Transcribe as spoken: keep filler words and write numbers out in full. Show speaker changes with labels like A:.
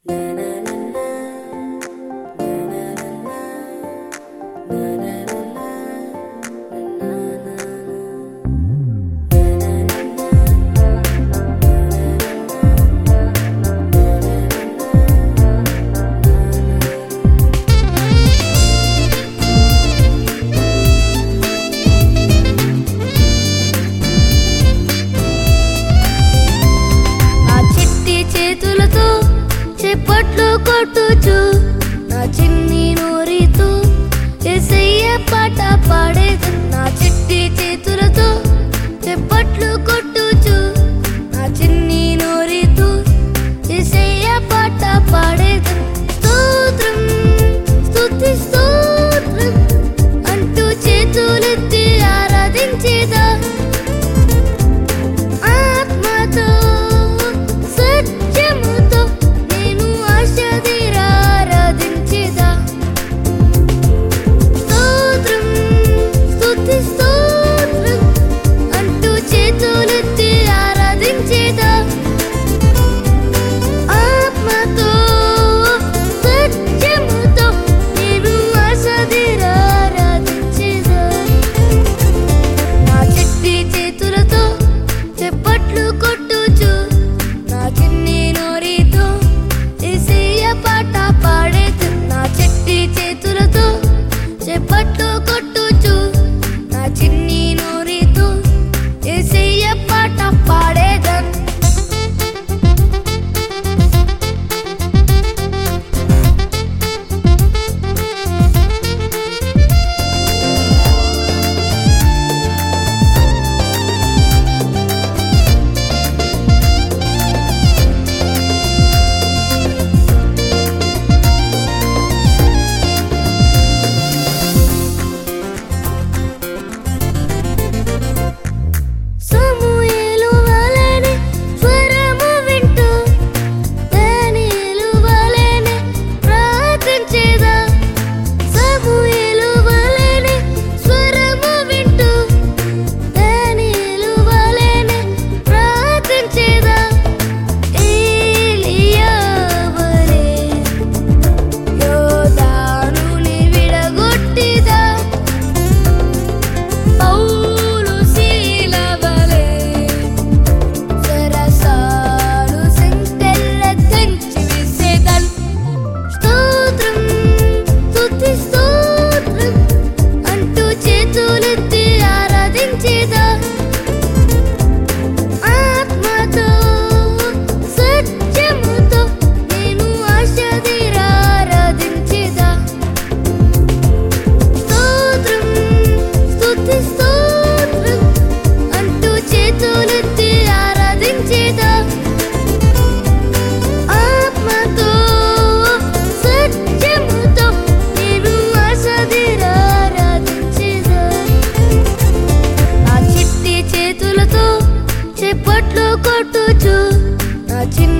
A: చప్పట్లు కొట్టుచు నా చిన్ని నోరితో యేసయ్య పాట పాడేదు. నా చిట్టి చేతులతో చప్పట్లు కొట్టుచు నా చిన్ని నోరితో యేసయ్య పాట పాడేదు. స్తోత్రం స్తుతి స్తోత్రం అంటూ చేతులెత్తి ఆరాధించేదా. ఆత్మతో సత్యముతో నేను ఆశదీరా ఆరాధించేదా. స్తోత్రం స్తుతి స్తోత్రం అంటూ చేతులెత్తి ఆరాధించేదా. ఆత్మతో సత్యముతో నేను ఆశదీరా ఆరాధించేదా. నా చిట్టి చేతులతో చప్పట్లు కొట్టుచు నా చిన్ని నోరితో యేసయ్య పాట పాడేదు. నా చిట్టి చేతులతో చప్పట్లు కొట్టుచు నా చిన్ని నోరితో యేసయ్య పాట పాడేదు. సమూయేలు వలెనే స్వరము వింటూ దానియేలు వలెనే ప్రార్థించేదా. సమూయేలు వలెనే స్వరము వింటూ దానియేలు వలెనే ప్రార్థించేదా. ఏలీయా వలె యోర్దానుని విడగొట్టేదా. పౌలు శీల వలె సరసాలు సంకెళ్ళ తెంచి వేసేదన్. స్తోత్రం స్తుతి స్తోత్రం అంటూ చేతులెత్తి ఆరాధించేదా. ఆత్మతో సత్యముతో నేను ఆశదీరా ఆరాధించేదా. స్తోత్రం స్తుతి స్తోత్రం అంటూ చేతులెత్తి ఆరాధించేదా. ఆత్మతో సత్యముతో నేను ఆశదీరా ఆరాధించేదా. నా చిట్టి చేతులతో చప్పట్లు కొట్టుచు నా చిన్ని